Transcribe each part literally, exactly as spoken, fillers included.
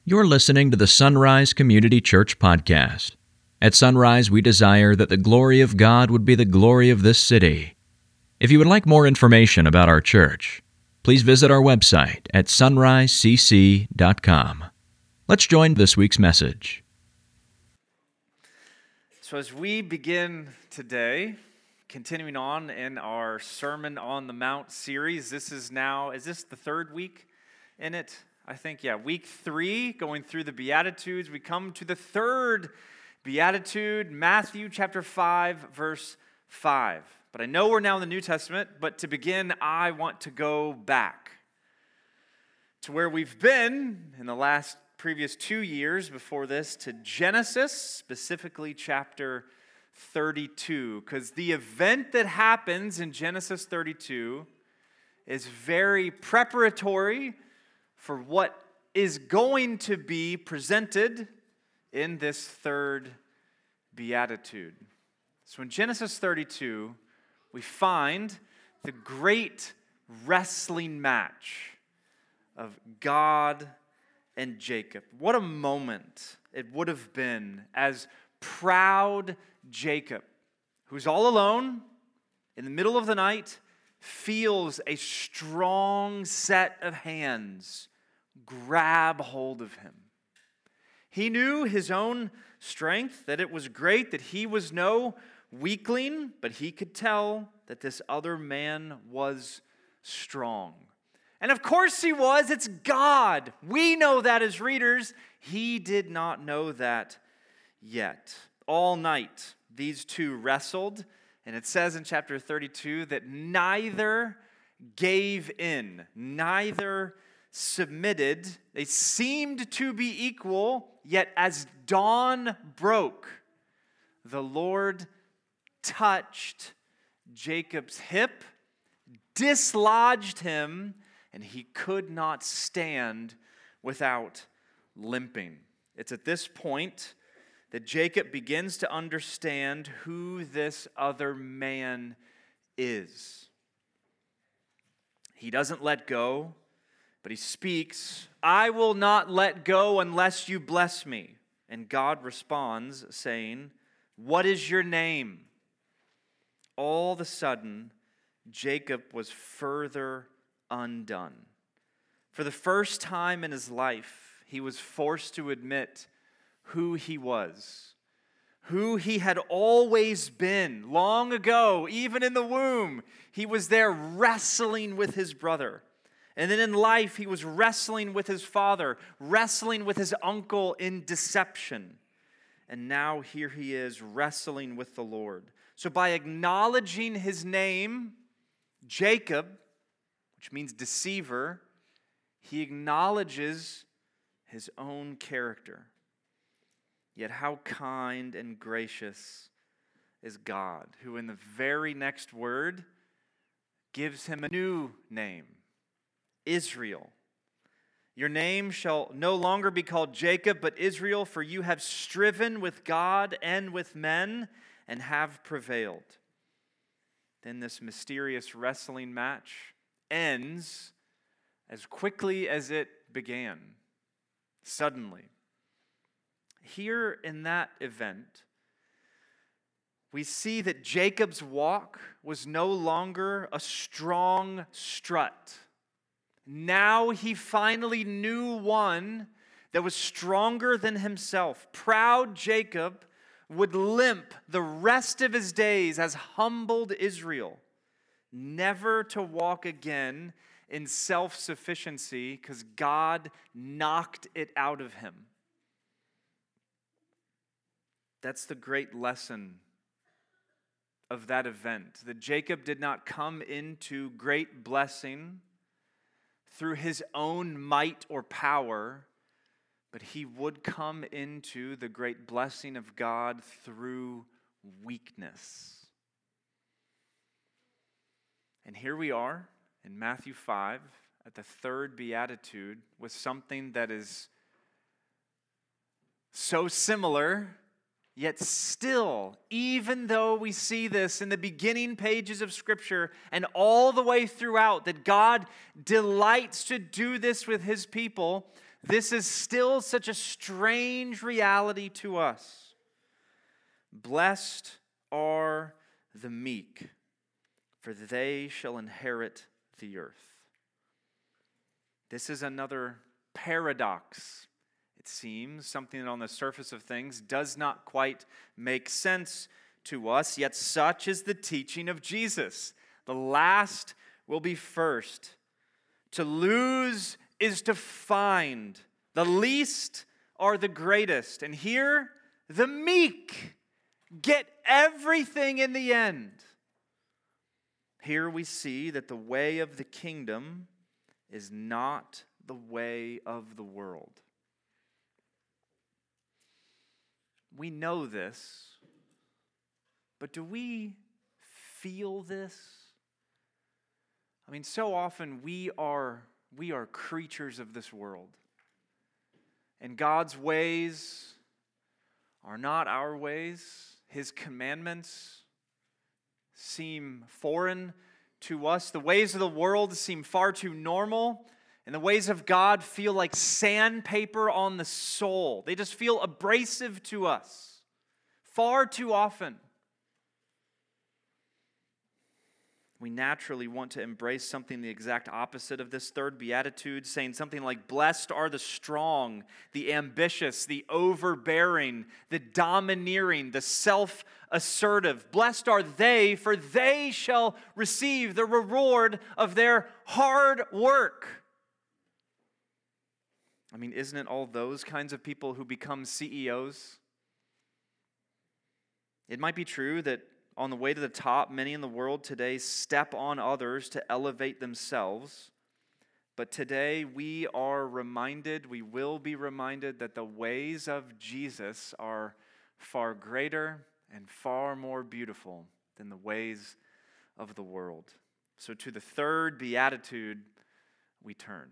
You're listening to the Sunrise Community Church podcast. At Sunrise, we desire that the glory of God would be the glory of this city. If you would like more information about our church, please visit our website at sunrise c c dot com. Let's join this week's message. So as we begin today, continuing on in our Sermon on the Mount series, this is now, is this the third week in it? I think, yeah, week three, going through the Beatitudes. We come to the third Beatitude, Matthew chapter five, verse five. But I know we're now in the New Testament, but to begin, I want to go back to where we've been in the last previous two years before this, to Genesis, specifically chapter thirty-two, because the event that happens in Genesis thirty-two is very preparatory for what is going to be presented in this third beatitude. So in Genesis thirty-two, we find the great wrestling match of God and Jacob. What a moment it would have been as proud Jacob, who's all alone in the middle of the night, feels a strong set of hands grab hold of him. He knew his own strength, that it was great, that he was no weakling, but he could tell that this other man was strong. And of course he was. It's God. We know that as readers. He did not know that yet. All night, these two wrestled, and it says in chapter thirty-two that neither gave in, neither submitted. They seemed to be equal, yet as dawn broke, the Lord touched Jacob's hip, dislodged him, and he could not stand without limping. It's at this point that Jacob begins to understand who this other man is. He doesn't let go, but he speaks, "I will not let go unless you bless me." And God responds saying, "What is your name?" All of a sudden, Jacob was further undone. For the first time in his life, he was forced to admit who he was, who he had always been. Long ago, even in the womb, he was there wrestling with his brother. And then in life, he was wrestling with his father, wrestling with his uncle in deception. And now here he is wrestling with the Lord. So by acknowledging his name, Jacob, which means deceiver, he acknowledges his own character. Yet how kind and gracious is God, who in the very next word gives him a new name, Israel. Your name shall no longer be called Jacob, but Israel, for you have striven with God and with men and have prevailed. Then this mysterious wrestling match ends as quickly as it began, suddenly. Here in that event, we see that Jacob's walk was no longer a strong strut. Now he finally knew one that was stronger than himself. Proud Jacob would limp the rest of his days as humbled Israel, never to walk again in self-sufficiency because God knocked it out of him. That's the great lesson of that event, that Jacob did not come into great blessing through his own might or power, but he would come into the great blessing of God through weakness. And here we are in Matthew five at the third beatitude with something that is so similar, yet still, even though we see this in the beginning pages of Scripture and all the way throughout, that God delights to do this with His people, this is still such a strange reality to us. Blessed are the meek, for they shall inherit the earth. This is another paradox, it seems, something that on the surface of things does not quite make sense to us, yet such is the teaching of Jesus. The last will be first. To lose is to find. The least are the greatest. And here, the meek get everything in the end. Here we see that the way of the kingdom is not the way of the world. We know this, but do we feel this? I mean, so often we are, we are creatures of this world. And God's ways are not our ways. His commandments seem foreign to us. The ways of the world seem far too normal, and the ways of God feel like sandpaper on the soul. They just feel abrasive to us far too often. We naturally want to embrace something the exact opposite of this third beatitude, saying something like, blessed are the strong, the ambitious, the overbearing, the domineering, the self-assertive. Blessed are they, for they shall receive the reward of their hard work. I mean, isn't it all those kinds of people who become C E Os? It might be true that on the way to the top, many in the world today step on others to elevate themselves. But today we are reminded, we will be reminded that the ways of Jesus are far greater and far more beautiful than the ways of the world. So to the third beatitude we turn.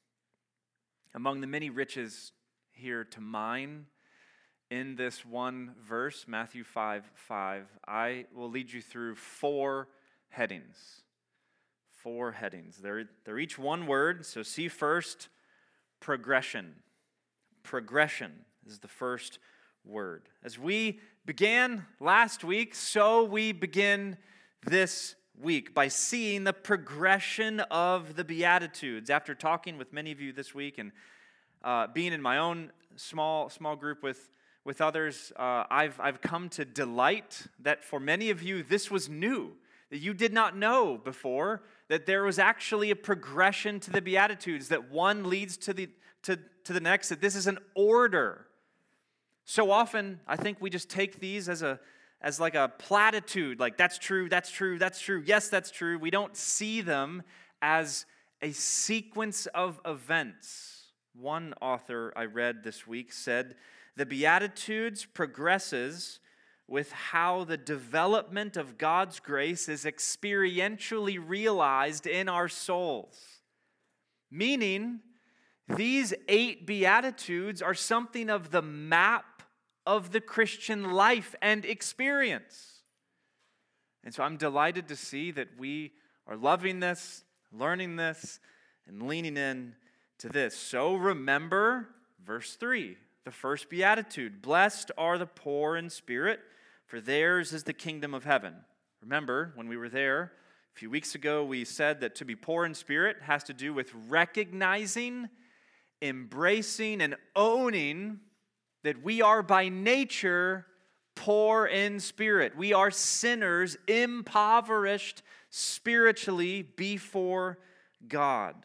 Among the many riches here to mine, in this one verse, Matthew five five, I will lead you through four headings. Four headings. They're, they're each one word. So see first, progression. Progression is the first word. As we began last week, so we begin this week by seeing the progression of the Beatitudes. After talking with many of you this week and uh, being in my own small small group with With others, uh, I've, I've come to delight that for many of you, this was new, that you did not know before, that there was actually a progression to the Beatitudes, that one leads to the, to, to the next, that this is an order. So often, I think we just take these as a as like a platitude, like that's true, that's true, that's true, yes, that's true. We don't see them as a sequence of events. One author I read this week said, the Beatitudes progresses with how the development of God's grace is experientially realized in our souls. Meaning, these eight Beatitudes are something of the map of the Christian life and experience. And so I'm delighted to see that we are loving this, learning this, and leaning in to this. So remember verse three. The first beatitude, blessed are the poor in spirit, for theirs is the kingdom of heaven. Remember, when we were there a few weeks ago, we said that to be poor in spirit has to do with recognizing, embracing, and owning that we are by nature poor in spirit. We are sinners, impoverished spiritually before God.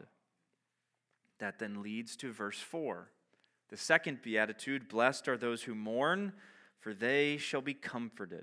That then leads to verse four. The second beatitude, blessed are those who mourn, for they shall be comforted.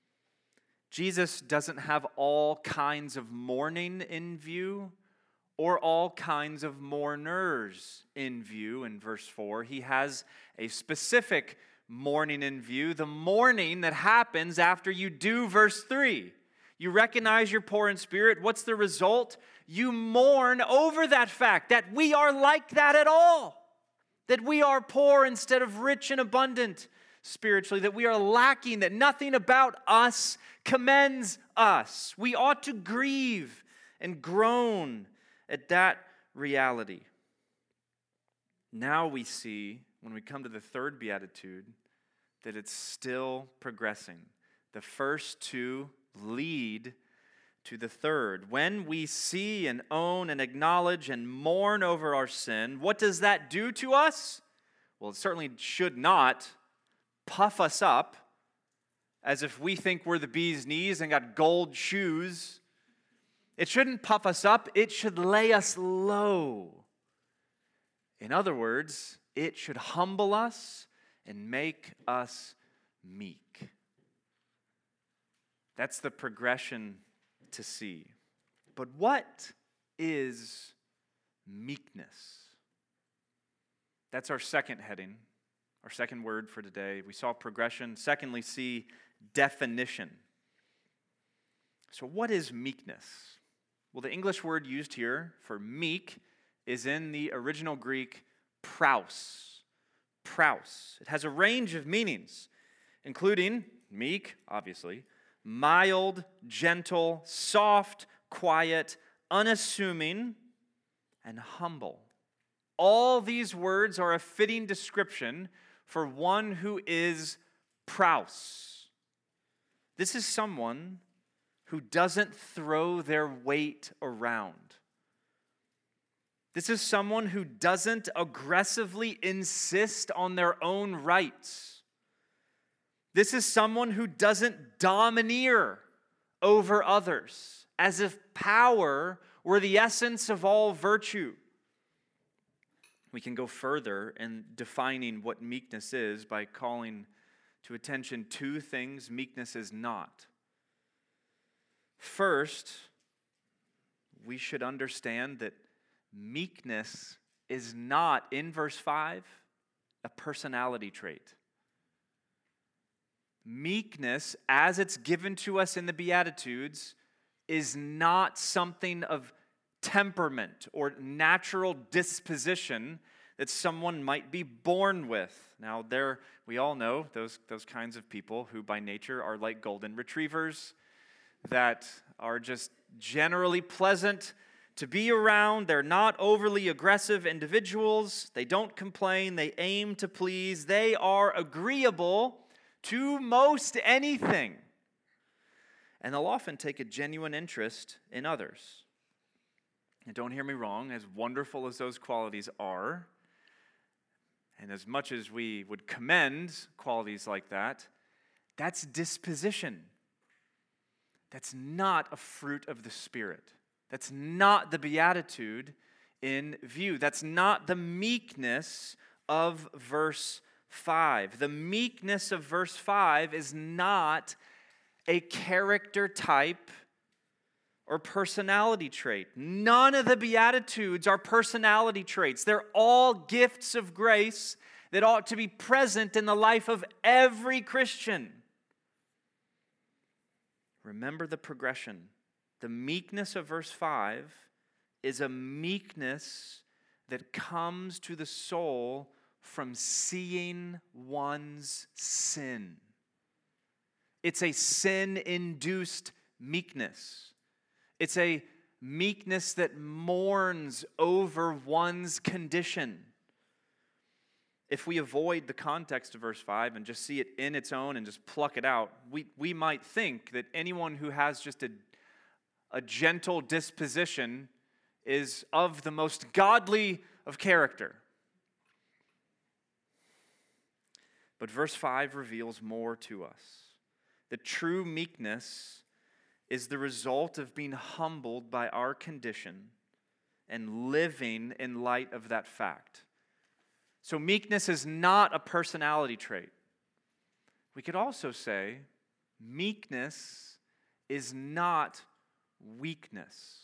Jesus doesn't have all kinds of mourning in view or all kinds of mourners in view in verse four. He has a specific mourning in view, the mourning that happens after you do verse three. You recognize you're poor in spirit. What's the result? You mourn over that fact that we are like that at all. That we are poor instead of rich and abundant spiritually, that we are lacking, that nothing about us commends us. We ought to grieve and groan at that reality. now we see, when we come to the third beatitude, that it's still progressing. The first two lead to the third. When we see and own and acknowledge and mourn over our sin, what does that do to us? Well, it certainly should not puff us up as if we think we're the bee's knees and got gold shoes. It shouldn't puff us up. It should lay us low. In other words, it should humble us and make us meek. That's the progression to see. But what is meekness? That's our second heading, our second word for today. We saw progression. Secondly, see definition. So what is meekness? Well, the English word used here for meek is in the original Greek praus. Praus. It has a range of meanings, including meek, obviously, mild, gentle, soft, quiet, unassuming, and humble. All these words are a fitting description for one who is praus. This is someone who doesn't throw their weight around. This is someone who doesn't aggressively insist on their own rights. This is someone who doesn't domineer over others, as if power were the essence of all virtue. We can go further in defining what meekness is by calling to attention two things meekness is not. First, we should understand that meekness is not, in verse five, a personality trait. Meekness, as it's given to us in the Beatitudes, is not something of temperament or natural disposition that someone might be born with. Now, there we all know those, those kinds of people who by nature are like golden retrievers that are just generally pleasant to be around. They're not overly aggressive individuals. They don't complain. They aim to please. They are agreeable to most anything. And they'll often take a genuine interest in others. And don't hear me wrong, as wonderful as those qualities are, and as much as we would commend qualities like that, that's disposition. That's not a fruit of the Spirit. That's not the beatitude in view. That's not the meekness of verse five. The meekness of verse five is not a character type or personality trait. None of the Beatitudes are personality traits. They're all gifts of grace that ought to be present in the life of every Christian. Remember the progression. The meekness of verse five is a meekness that comes to the soul from seeing one's sin. It's a sin-induced meekness. It's a meekness that mourns over one's condition. If we avoid the context of verse five and just see it in its own and just pluck it out, we, we might think that anyone who has just a, a gentle disposition is of the most godly of character. But verse five reveals more to us. The true meekness is the result of being humbled by our condition and living in light of that fact. So meekness is not a personality trait. We could also say meekness is not weakness.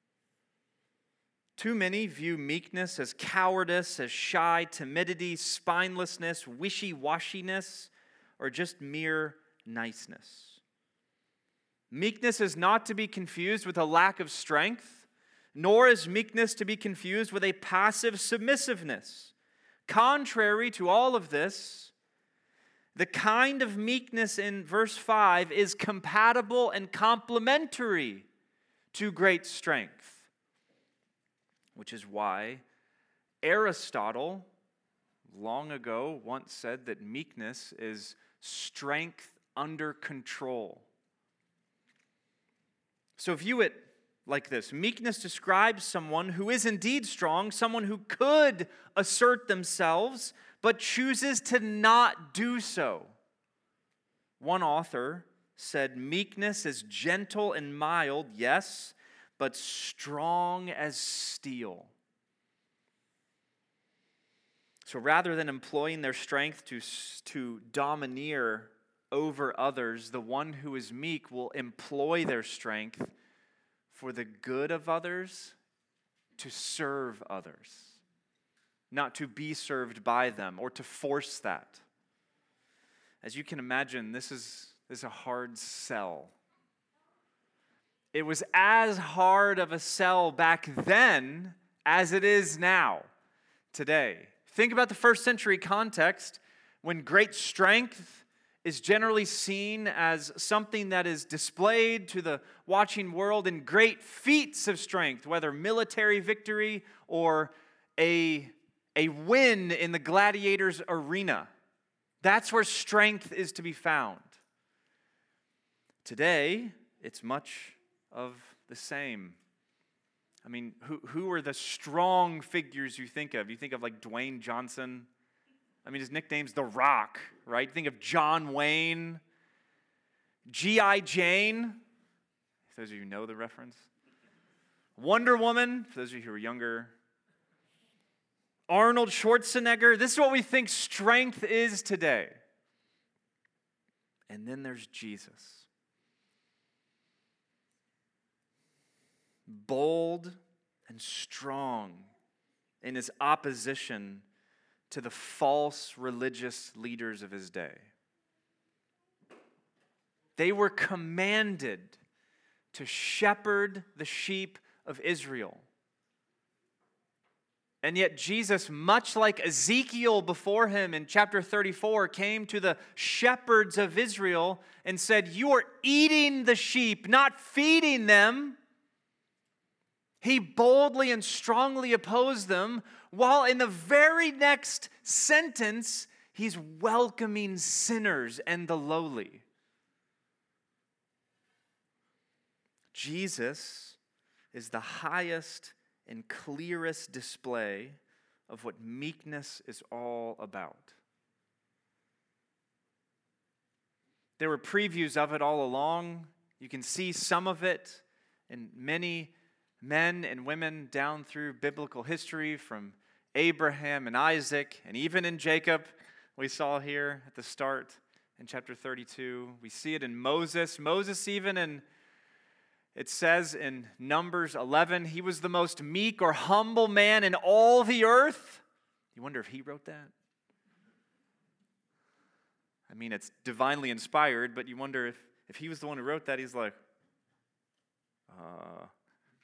Too many view meekness as cowardice, as shy timidity, spinelessness, wishy-washiness, or just mere niceness. Meekness is not to be confused with a lack of strength, nor is meekness to be confused with a passive submissiveness. Contrary to all of this, the kind of meekness in verse five is compatible and complementary to great strength, which is why Aristotle long ago once said that meekness is strength under control. So view it like this. Meekness describes someone who is indeed strong, someone who could assert themselves, but chooses to not do so. One author said, meekness is gentle and mild, yes, but strong as steel. So rather than employing their strength to, to domineer over others, the one who is meek will employ their strength for the good of others, to serve others, not to be served by them or to force that. As you can imagine, this is, this is a hard sell. It was as hard of a sell back then as it is now, today. Think about the first century context when great strength is generally seen as something that is displayed to the watching world in great feats of strength, whether military victory or a, a win in the gladiator's arena. That's where strength is to be found. Today, it's much of the same. I mean, who, who are the strong figures you think of? You think of like Dwayne Johnson. I mean, his nickname's The Rock, right? Think of John Wayne, G I. Jane, for those of you who know the reference. Wonder Woman, for those of you who are younger. Arnold Schwarzenegger. This is what we think strength is today. And then there's Jesus. Bold and strong in his opposition to the false religious leaders of his day. They were commanded to shepherd the sheep of Israel. And yet Jesus, much like Ezekiel before him in chapter thirty-four, came to the shepherds of Israel and said, "You are eating the sheep, not feeding them." He boldly and strongly opposed them, while in the very next sentence, he's welcoming sinners and the lowly. Jesus is the highest and clearest display of what meekness is all about. There were previews of it all along. You can see some of it in many men and women down through biblical history, from Abraham and Isaac, and even in Jacob, we saw here at the start in chapter thirty-two. We see it in Moses. Moses, even in, it says in Numbers eleven, he was the most meek or humble man in all the earth. You wonder if he wrote that? I mean, it's divinely inspired, but you wonder if, if he was the one who wrote that, he's like, uh...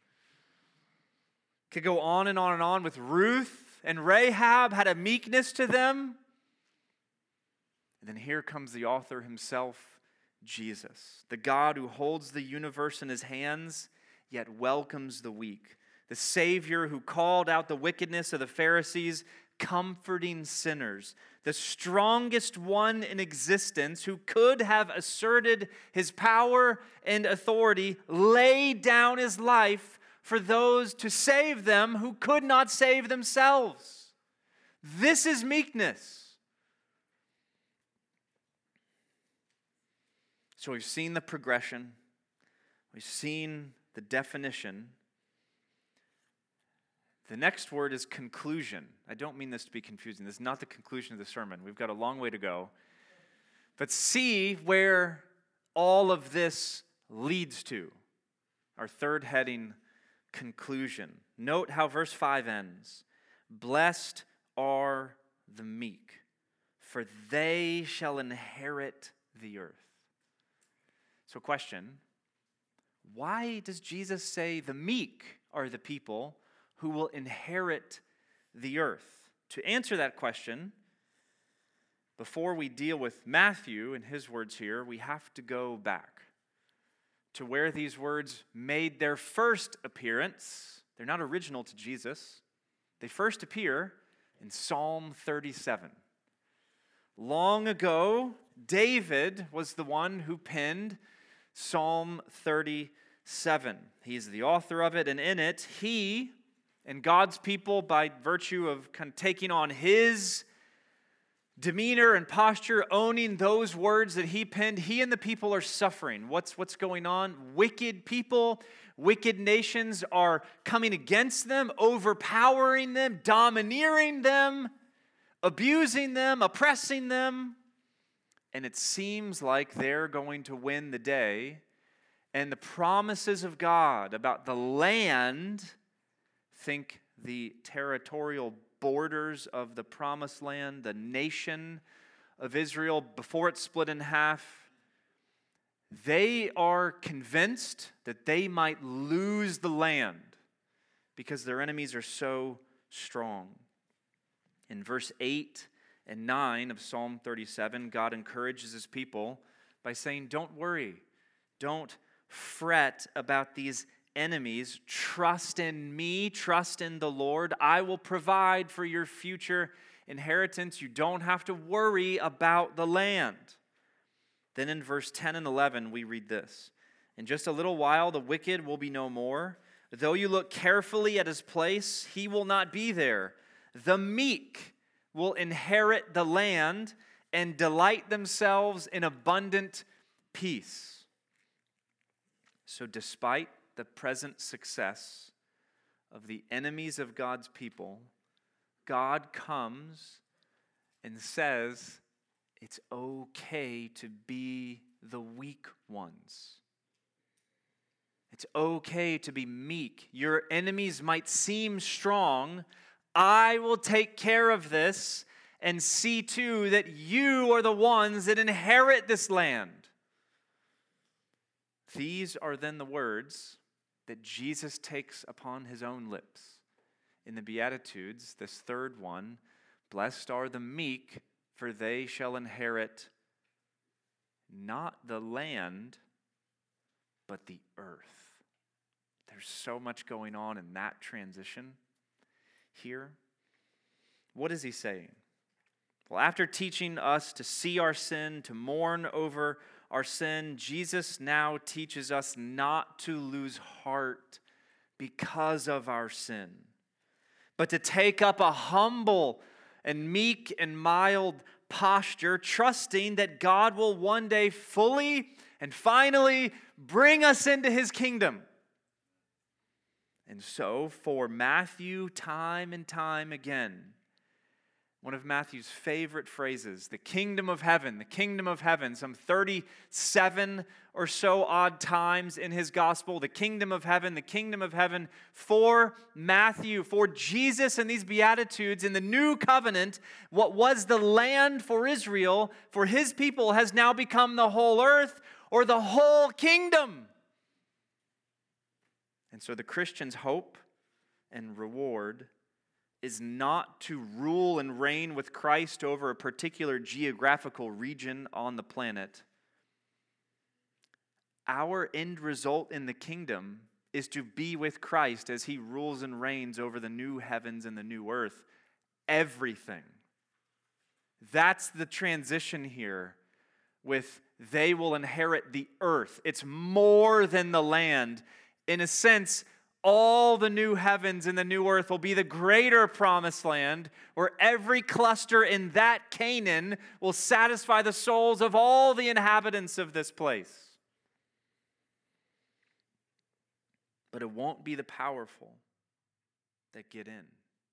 Could go on and on and on with Ruth and Rahab had a meekness to them. And then here comes the author himself, Jesus, the God who holds the universe in his hands, yet welcomes the weak. The Savior who called out the wickedness of the Pharisees, comforting sinners. The strongest one in existence who could have asserted his power and authority, laid down his life for those to save them who could not save themselves. This is meekness. So we've seen the progression. We've seen the definition. The next word is conclusion. I don't mean this to be confusing. This is not the conclusion of the sermon. We've got a long way to go. But see where all of this leads to. Our third heading, conclusion. Note how verse five ends. Blessed are the meek, for they shall inherit the earth. So question, why does Jesus say the meek are the people who will inherit the earth? To answer that question, before we deal with Matthew and his words here, we have to go back to where these words made their first appearance. They're not original to Jesus. They first appear in Psalm thirty-seven. Long ago, David was the one who penned Psalm thirty-seven. He's the author of it, and in it, he and God's people, by virtue of kind of taking on his demeanor and posture, owning those words that he penned, he and the people are suffering. What's, what's going on? Wicked people, wicked nations are coming against them, overpowering them, domineering them, abusing them, oppressing them. And it seems like they're going to win the day. And the promises of God about the land, think the territorial borders of the promised land, the nation of Israel before it split in half, they are convinced that they might lose the land because their enemies are so strong. In verse eight and nine of Psalm thirty-seven, God encourages his people by saying, don't worry, don't fret about these enemies. Trust in me, trust in the Lord. I will provide for your future inheritance. You don't have to worry about the land. Then in verse ten and eleven, we read this. In just a little while, the wicked will be no more. Though you look carefully at his place, he will not be there. The meek will inherit the land and delight themselves in abundant peace. So despite the present success of the enemies of God's people, God comes and says it's okay to be the weak ones. It's okay to be meek. Your enemies might seem strong. I will take care of this and see to that you are the ones that inherit this land. These are then the words that Jesus takes upon his own lips. In the Beatitudes, this third one, blessed are the meek, for they shall inherit not the land, but the earth. There's so much going on in that transition here. What is he saying? Well, after teaching us to see our sin, to mourn over our sin, Jesus now teaches us not to lose heart because of our sin, but to take up a humble and meek and mild posture, trusting that God will one day fully and finally bring us into his kingdom. And so, for Matthew, time and time again, one of Matthew's favorite phrases, the kingdom of heaven, the kingdom of heaven, some thirty-seven or so odd times in his gospel, the kingdom of heaven, the kingdom of heaven. For Matthew, for Jesus and these Beatitudes in the new covenant, what was the land for Israel, for his people, has now become the whole earth or the whole kingdom. And so the Christian's hope and reward is not to rule and reign with Christ over a particular geographical region on the planet. Our end result in the kingdom is to be with Christ as he rules and reigns over the new heavens and the new earth. Everything. That's the transition here with they will inherit the earth. It's more than the land. In a sense, all the new heavens and the new earth will be the greater promised land where every cluster in that Canaan will satisfy the souls of all the inhabitants of this place. But it won't be the powerful that get in.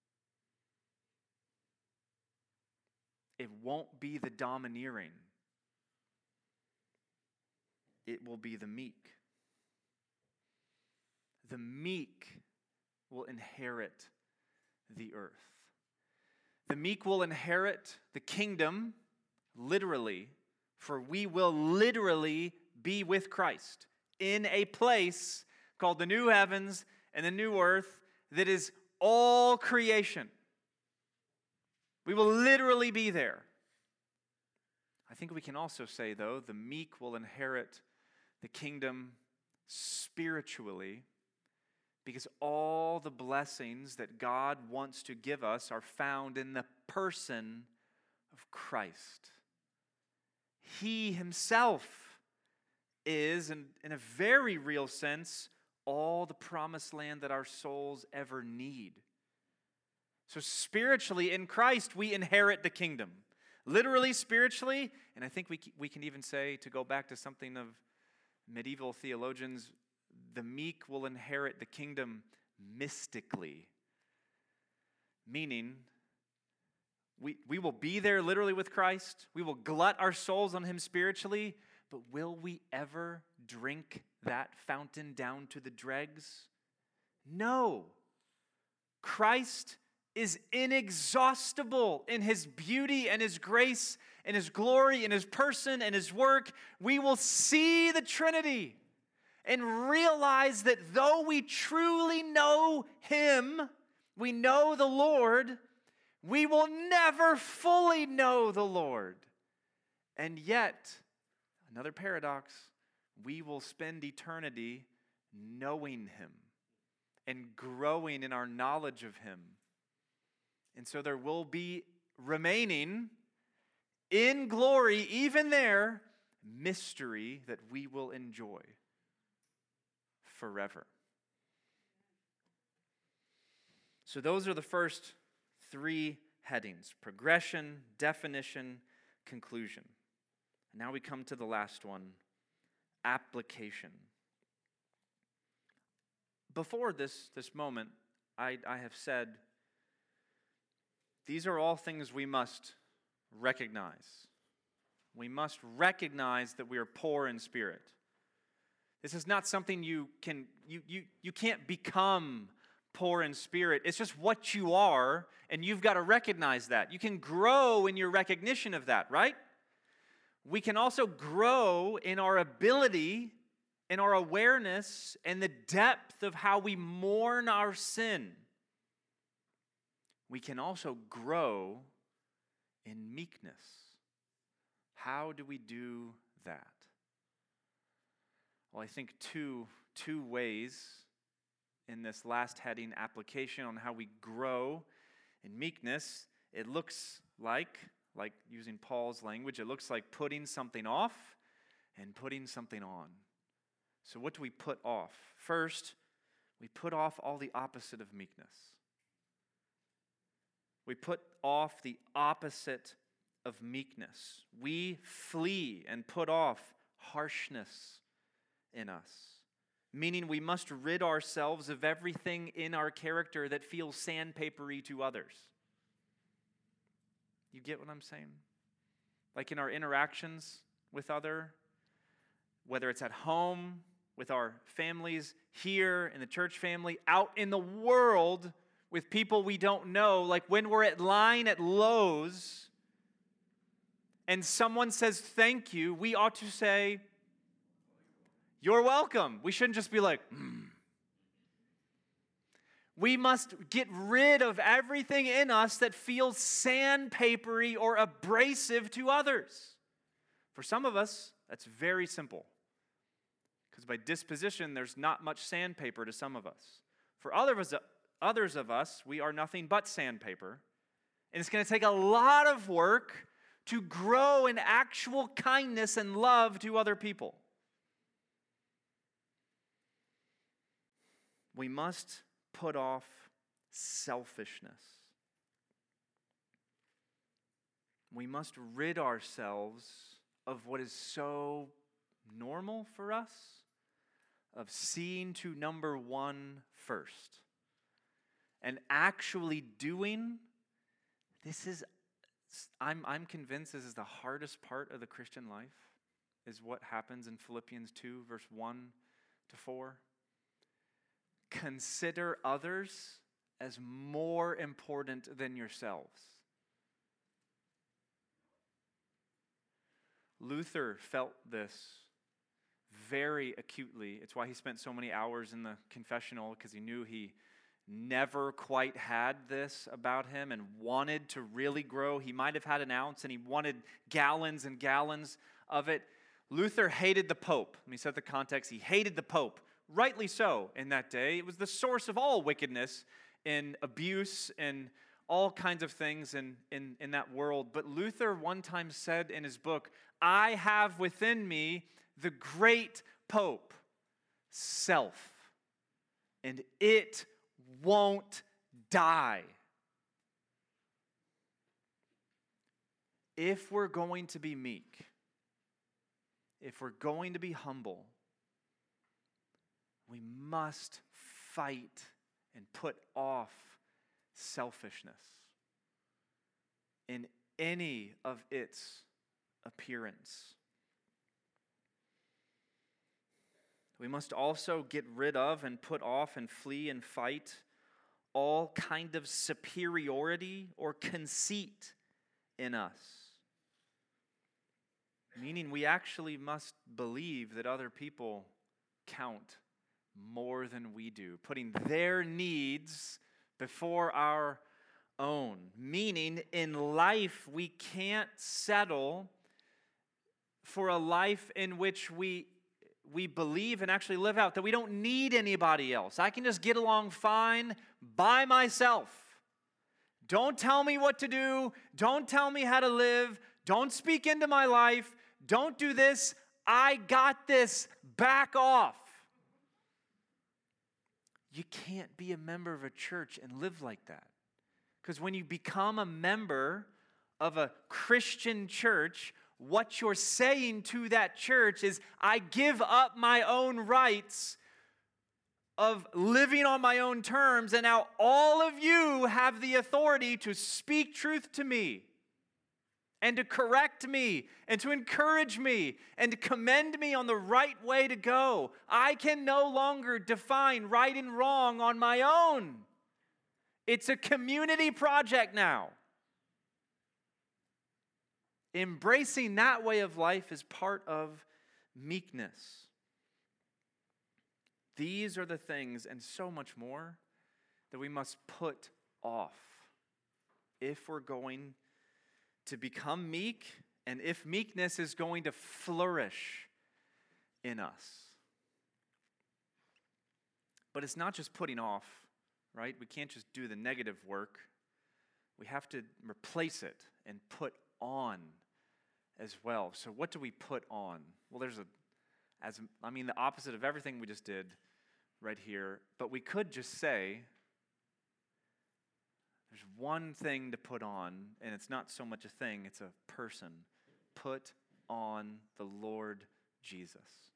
It won't be the domineering. It will be the meek. The meek will inherit the earth. The meek will inherit the kingdom, literally, for we will literally be with Christ in a place called the new heavens and the new earth that is all creation. We will literally be there. I think we can also say, though, the meek will inherit the kingdom spiritually, Because all the blessings that God wants to give us are found in the person of Christ. He himself is, in, in a very real sense, all the promised land that our souls ever need. So spiritually, in Christ, we inherit the kingdom. Literally, spiritually, and I think we, we can even say, to go back to something of medieval theologians, the meek will inherit the kingdom mystically. Meaning, we, we will be there literally with Christ. We will glut our souls on him spiritually, but will we ever drink that fountain down to the dregs? No. Christ is inexhaustible in his beauty and his grace and his glory and his person and his work. We will see the Trinity and realize that though we truly know him, we know the Lord, we will never fully know the Lord. And yet, another paradox, we will spend eternity knowing him and growing in our knowledge of him. And so there will be remaining in glory, even there, mystery that we will enjoy forever. So those are the first three headings: progression, definition, conclusion. And now we come to the last one, application. Before this, this moment, I, I have said, these are all things we must recognize. We must recognize that we are poor in spirit. This is not something you can, you, you, you can't become poor in spirit. It's just what you are, and you've got to recognize that. You can grow in your recognition of that, right? We can also grow in our ability, in our awareness, and the depth of how we mourn our sin. We can also grow in meekness. How do we do that? Well, I think two, two ways in this last heading, application on how we grow in meekness. It looks like, like using Paul's language, it looks like putting something off and putting something on. So what do we put off? First, we put off all the opposite of meekness. We put off the opposite of meekness. We flee and put off harshness in us, meaning we must rid ourselves of everything in our character that feels sandpapery to others. You get what I'm saying? Like in our interactions with other, whether it's at home, with our families, here in the church family, out in the world with people we don't know, like when we're at line at Lowe's and someone says thank you, we ought to say, you're welcome. We shouldn't just be like, mm. We must get rid of everything in us that feels sandpapery or abrasive to others. For some of us, that's very simple. Because by disposition, there's not much sandpaper to some of us. For others, others of us, we are nothing but sandpaper. And it's going to take a lot of work to grow in actual kindness and love to other people. We must put off selfishness. We must rid ourselves of what is so normal for us, of seeing to number one first. And actually doing, this is, I'm, I'm convinced this is the hardest part of the Christian life, is what happens in Philippians two, verse one to four. Consider others as more important than yourselves. Luther felt this very acutely. It's why he spent so many hours in the confessional, because he knew he never quite had this about him and wanted to really grow. He might have had an ounce and he wanted gallons and gallons of it. Luther hated the Pope. Let me set the context. He hated the Pope rightly so in that day. It was the source of all wickedness and abuse and all kinds of things in, in, in that world. But Luther one time said in his book, I have within me the great Pope, self, and it won't die. If we're going to be meek, if we're going to be humble, we must fight and put off selfishness in any of its appearance. We must also get rid of and put off and flee and fight all kind of superiority or conceit in us. Meaning we actually must believe that other people count more than we do, putting their needs before our own. Meaning in life we can't settle for a life in which we we believe and actually live out that we don't need anybody else. I can just get along fine by myself. Don't tell me what to do. Don't tell me how to live. Don't speak into my life. Don't do this. I got this. Back off. You can't be a member of a church and live like that. Because when you become a member of a Christian church, what you're saying to that church is, I give up my own rights of living on my own terms, and now all of you have the authority to speak truth to me and to correct me and to encourage me and to commend me on the right way to go. I can no longer define right and wrong on my own. It's a community project now. Embracing that way of life is part of meekness. These are the things and so much more that we must put off if we're going to become meek and if meekness is going to flourish in us. But it's not just putting off, right? We can't just do the negative work. We have to replace it and put on as well. So what do we put on? Well, there's a, as I mean, the opposite of everything we just did right here. But we could just say, there's one thing to put on, and it's not so much a thing, it's a person. Put on the Lord Jesus.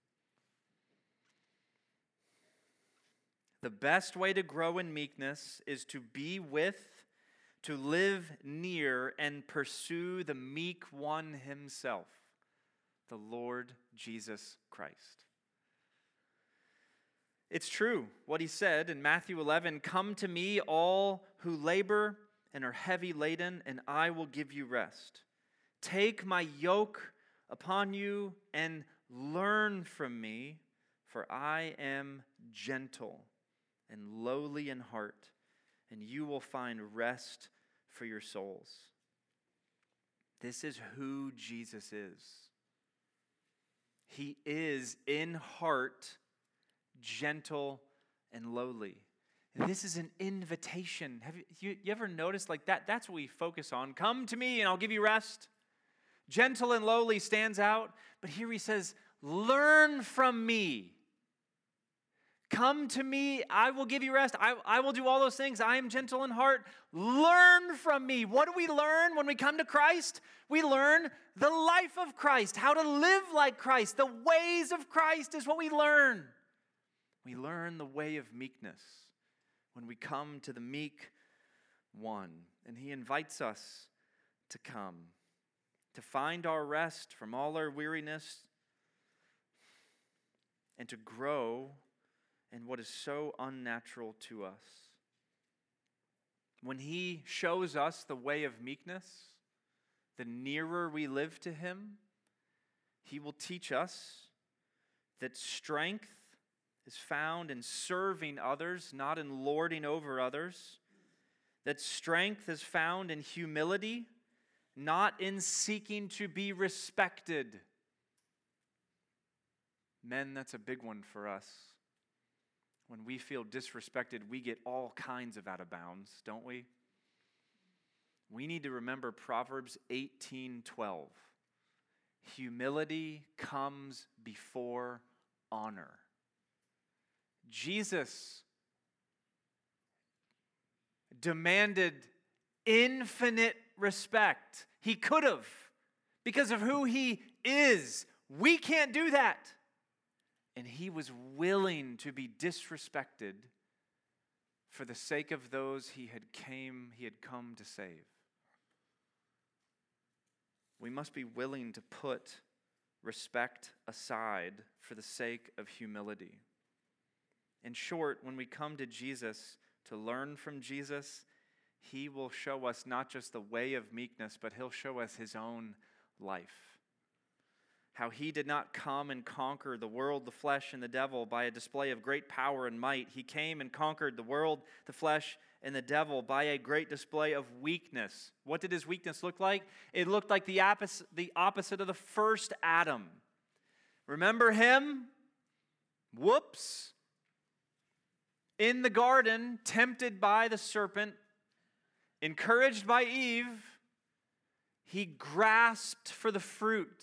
The best way to grow in meekness is to be with, to live near, and pursue the meek one himself, the Lord Jesus Christ. It's true what he said in Matthew eleven, come to me all who labor and are heavy laden, and I will give you rest. Take my yoke upon you and learn from me, for I am gentle and lowly in heart, and you will find rest for your souls. This is who Jesus is. He is in heart gentle and lowly. And this is an invitation. Have you, you, you ever noticed like that? That's what we focus on. Come to me and I'll give you rest. Gentle and lowly stands out. But here he says, learn from me. Come to me, I will give you rest. I, I will do all those things. I am gentle in heart. Learn from me. What do we learn when we come to Christ? We learn the life of Christ, how to live like Christ. The ways of Christ is what we learn. We learn the way of meekness when we come to the meek one. And he invites us to come, to find our rest from all our weariness, and to grow in what is so unnatural to us. When he shows us the way of meekness, the nearer we live to him, he will teach us that strength is found in serving others, not in lording over others. That strength is found in humility, not in seeking to be respected. Men, that's a big one for us. when we feel disrespected, we get all kinds of out of bounds, don't we? We need to remember Proverbs eighteen twelve. Humility comes before honor. Jesus demanded infinite respect. He could have, because of who he is. We can't do that. And he was willing to be disrespected for the sake of those he had came, he had come to save. We must be willing to put respect aside for the sake of humility. In short, when we come to Jesus to learn from Jesus, he will show us not just the way of meekness, but he'll show us his own life. How he did not come and conquer the world, the flesh, and the devil by a display of great power and might. He came and conquered the world, the flesh, and the devil by a great display of weakness. What did his weakness look like? It looked like the opposite, the opposite of the first Adam. Remember him? Whoops. In the garden, tempted by the serpent, encouraged by Eve, he grasped for the fruit.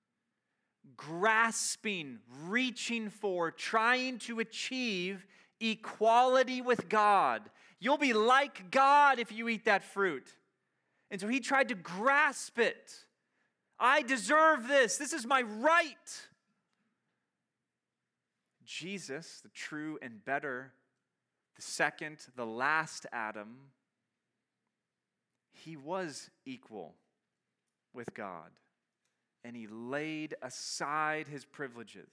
Grasping, reaching for, trying to achieve equality with God. You'll be like God if you eat that fruit. And so he tried to grasp it. I deserve this. This is my right. Jesus, the true and better, the second, the last Adam, he was equal with God. And he laid aside his privileges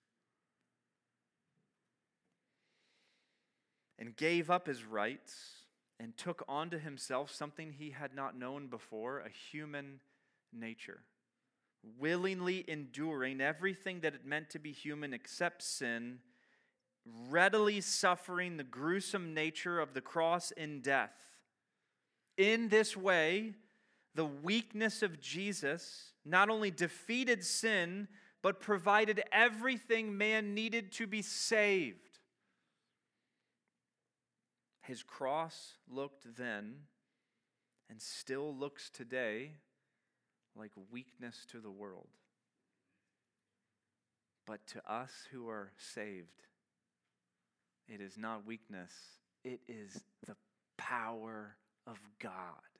and gave up his rights and took onto himself something he had not known before, a human nature, willingly enduring everything that it meant to be human except sin, readily suffering the gruesome nature of the cross and death. In this way, the weakness of Jesus not only defeated sin, but provided everything man needed to be saved. His cross looked then, and still looks today, like weakness to the world. But to us who are saved, it is not weakness, it is the power of God.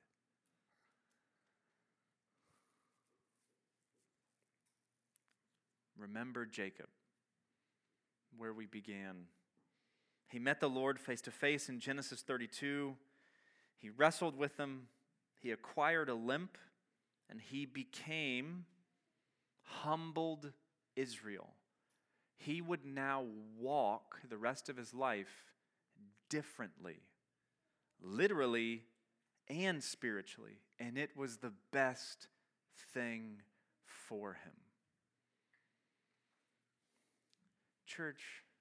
Remember Jacob, where we began. He met the Lord face to face in Genesis thirty-two. He wrestled with him. He acquired a limp, and he became humbled Israel. He would now walk the rest of his life differently, literally and spiritually, and it was the best thing for him. Church,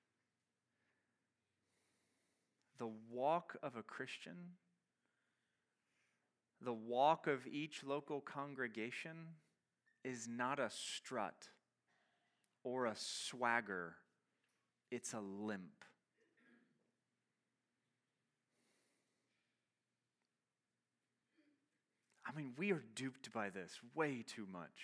the walk of a Christian, the walk of each local congregation is not a strut or a swagger, it's a limp. I mean, we are duped by this way too much.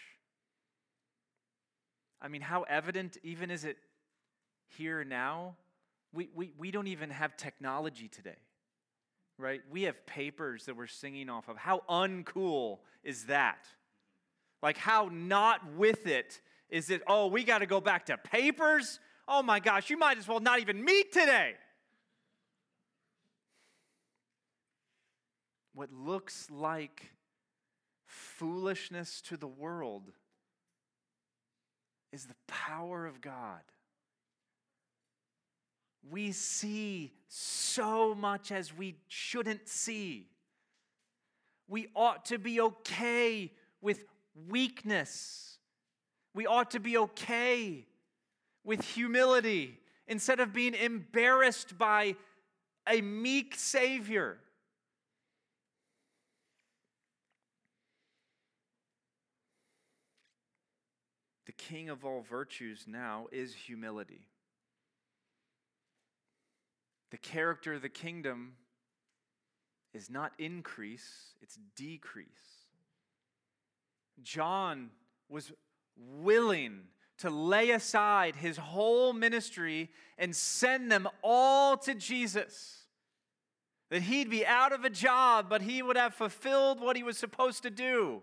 I mean, how evident even is it here now? We, we, we don't even have technology today, right? We have papers that we're singing off of. How uncool is that? Like, how not with it is it? Oh, we got to go back to papers? Oh my gosh, you might as well not even meet today. What looks like foolishness to the world is the power of God. We see so much as we shouldn't see. We ought to be okay with weakness. We ought to be okay with humility instead of being embarrassed by a meek Savior. The king of all virtues now is humility. The character of the kingdom is not increase, it's decrease. John was willing to lay aside his whole ministry and send them all to Jesus. That he'd be out of a job, but he would have fulfilled what he was supposed to do.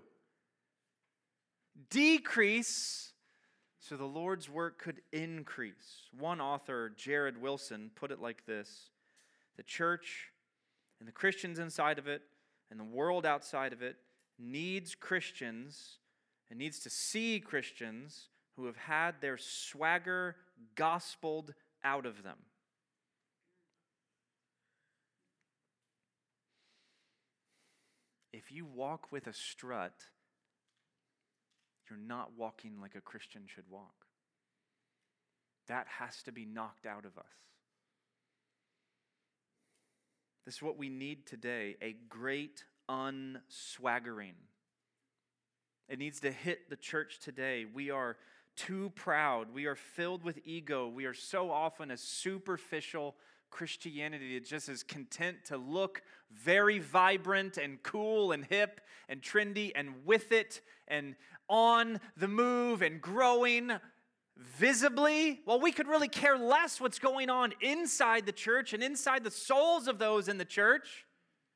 Decrease so the Lord's work could increase. One author, Jared Wilson, put it like this: the church and the Christians inside of it and the world outside of it needs Christians and needs to see Christians who have had their swagger gospeled out of them. If you walk with a strut, you're not walking like a Christian should walk. That has to be knocked out of us. This is what we need today, a great unswaggering. It needs to hit the church today. We are too proud. We are filled with ego. We are so often a superficial Christianity that just is content to look very vibrant and cool and hip and trendy and with it and on the move and growing visibly. Well, we could really care less what's going on inside the church and inside the souls of those in the church.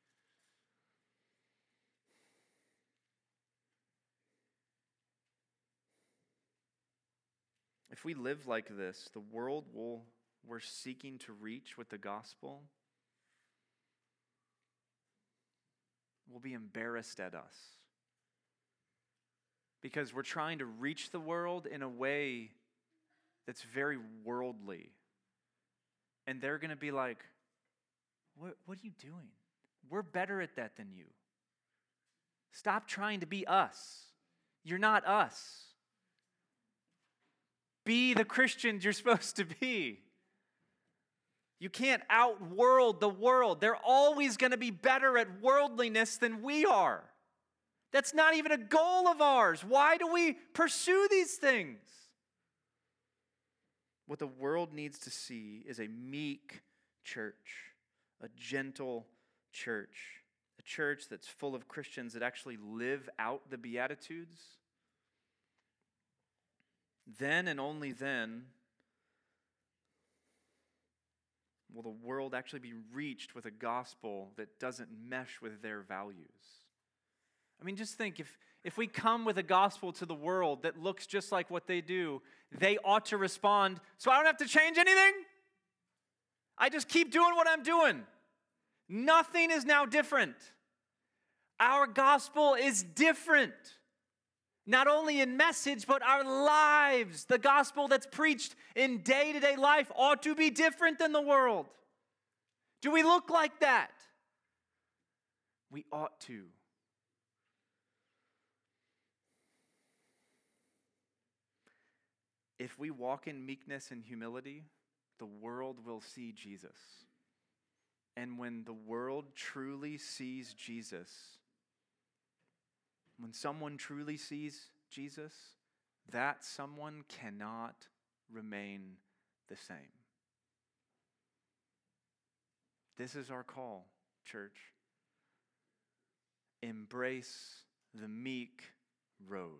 If we live like this, the world will, we're seeking to reach with the gospel will be embarrassed at us. Because we're trying to reach the world in a way that's very worldly. And they're going to be like, what, what are you doing? We're better at that than you. Stop trying to be us. You're not us. Be the Christians you're supposed to be. You can't outworld the world. They're always going to be better at worldliness than we are. That's not even a goal of ours. Why do we pursue these things? What the world needs to see is a meek church, a gentle church, a church that's full of Christians that actually live out the Beatitudes. Then and only then will the world actually be reached with a gospel that doesn't mesh with their values. I mean, just think, if, if we come with a gospel to the world that looks just like what they do, they ought to respond, so I don't have to change anything? I just keep doing what I'm doing. Nothing is now different. Our gospel is different. Not only in message, but our lives. The gospel that's preached in day-to-day life ought to be different than the world. Do we look like that? We ought to. If we walk in meekness and humility, the world will see Jesus. And when the world truly sees Jesus, when someone truly sees Jesus, that someone cannot remain the same. This is our call, church. Embrace the meek road.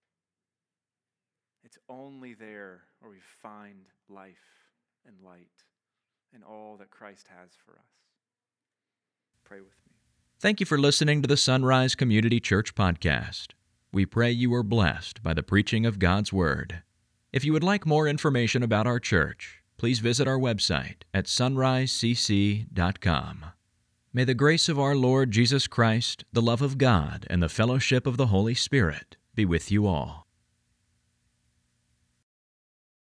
It's only there where we find life and light and all that Christ has for us. Pray with me. Thank you for listening to the Sunrise Community Church podcast. We pray you are blessed by the preaching of God's Word. If you would like more information about our church, please visit our website at sunrise c c dot com. May the grace of our Lord Jesus Christ, the love of God, and the fellowship of the Holy Spirit be with you all.